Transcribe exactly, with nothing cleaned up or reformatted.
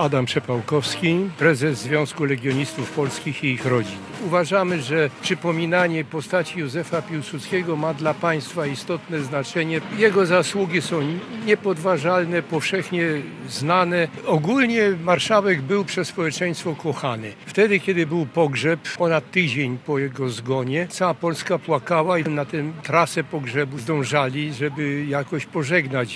Adam Przepałkowski, prezes Związku Legionistów Polskich i ich rodzin. Uważamy, że przypominanie postaci Józefa Piłsudskiego ma dla państwa istotne znaczenie. Jego zasługi są niepodważalne, powszechnie znane. Ogólnie marszałek był przez społeczeństwo kochany. Wtedy, kiedy był pogrzeb, ponad tydzień po jego zgonie, cała Polska płakała i na tę trasę pogrzebu zdążali, żeby jakoś pożegnać